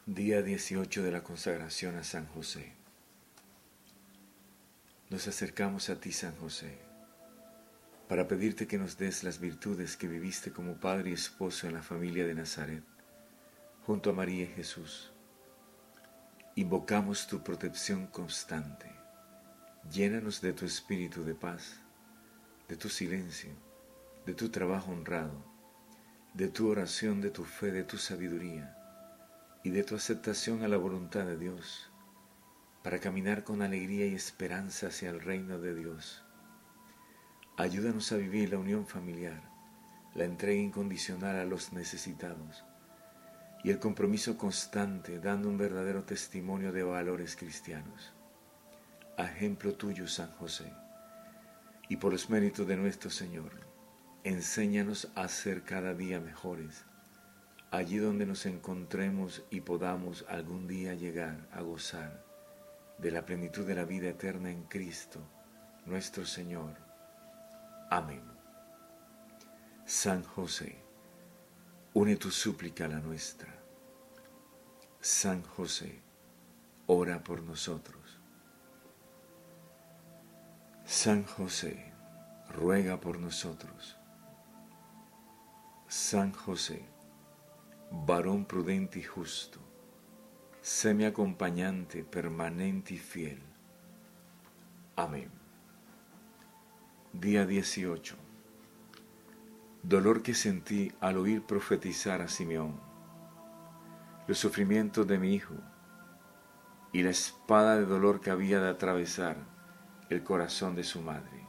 Día 18 de la consagración a San José. Nos acercamos a ti, San José, para pedirte que nos des las virtudes que viviste como padre y esposo en la familia de Nazaret, junto a María y Jesús. Invocamos tu protección constante. Llénanos de tu espíritu de paz, de tu silencio, de tu trabajo honrado, de tu oración, de tu fe, de tu sabiduría y de tu aceptación a la voluntad de Dios, para caminar con alegría y esperanza hacia el reino de Dios. Ayúdanos a vivir la unión familiar, la entrega incondicional a los necesitados y el compromiso constante, dando un verdadero testimonio de valores cristianos. A ejemplo tuyo, San José, y por los méritos de nuestro Señor, enséñanos a ser cada día mejores, allí donde nos encontremos y podamos algún día llegar a gozar de la plenitud de la vida eterna en Cristo, nuestro Señor. Amén. San José, une tu súplica a la nuestra. San José, ora por nosotros. San José, ruega por nosotros. San José, varón prudente y justo, sé mi acompañante permanente y fiel. Amén. Día 18. Dolor que sentí al oír profetizar a Simeón, los sufrimientos de mi hijo y la espada de dolor que había de atravesar el corazón de su madre.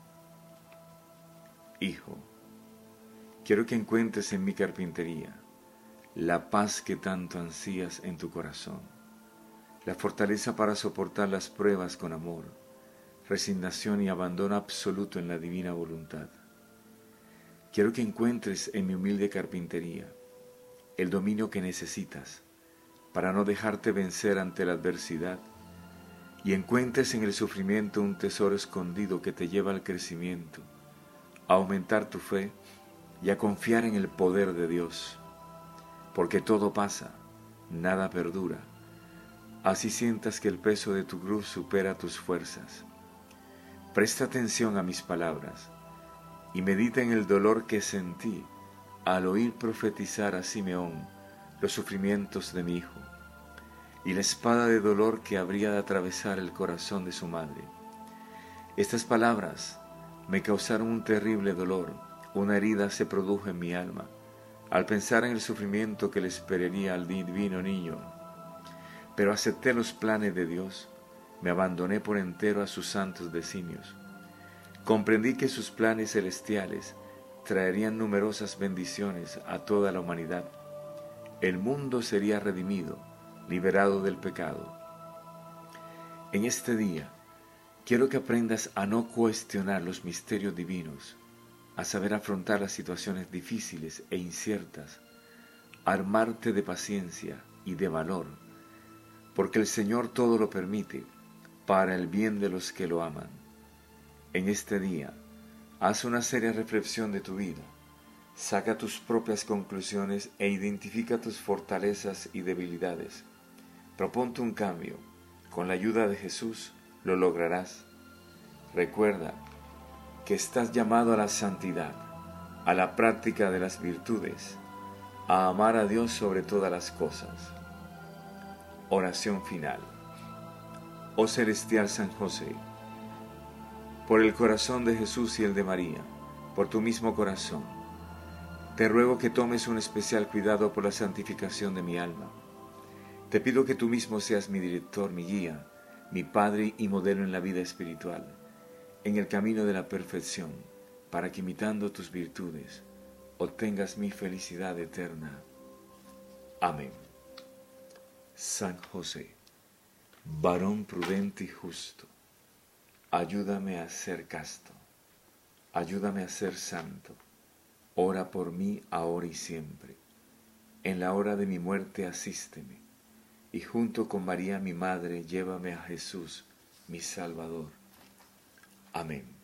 Hijo, quiero que encuentres en mi carpintería la paz que tanto ansías en tu corazón, la fortaleza para soportar las pruebas con amor, resignación y abandono absoluto en la divina voluntad. Quiero que encuentres en mi humilde carpintería el dominio que necesitas para no dejarte vencer ante la adversidad y encuentres en el sufrimiento un tesoro escondido que te lleva al crecimiento, a aumentar tu fe y a confiar en el poder de Dios. Porque todo pasa, nada perdura. Así sientas que el peso de tu cruz supera tus fuerzas. Presta atención a mis palabras y medita en el dolor que sentí al oír profetizar a Simeón los sufrimientos de mi hijo y la espada de dolor que habría de atravesar el corazón de su madre. Estas palabras me causaron un terrible dolor, una herida se produjo en mi alma al pensar en el sufrimiento que le esperaría al divino niño. Pero acepté los planes de Dios, me abandoné por entero a sus santos designios. Comprendí que sus planes celestiales traerían numerosas bendiciones a toda la humanidad. El mundo sería redimido, liberado del pecado. En este día, quiero que aprendas a no cuestionar los misterios divinos, a saber afrontar las situaciones difíciles e inciertas, a armarte de paciencia y de valor, porque el Señor todo lo permite para el bien de los que lo aman. En este día, haz una seria reflexión de tu vida, saca tus propias conclusiones e identifica tus fortalezas y debilidades. Proponte un cambio, con la ayuda de Jesús lo lograrás. Recuerda que estás llamado a la santidad, a la práctica de las virtudes, a amar a Dios sobre todas las cosas. Oración final. Oh celestial San José, por el corazón de Jesús y el de María, por tu mismo corazón, te ruego que tomes un especial cuidado por la santificación de mi alma. Te pido que tú mismo seas mi director, mi guía, mi Padre y modelo en la vida espiritual, en el camino de la perfección, para que imitando tus virtudes, obtengas mi felicidad eterna. Amén. San José, varón prudente y justo, ayúdame a ser casto, ayúdame a ser santo, ora por mí ahora y siempre. En la hora de mi muerte asísteme, y junto con María mi Madre llévame a Jesús, mi Salvador. Amén.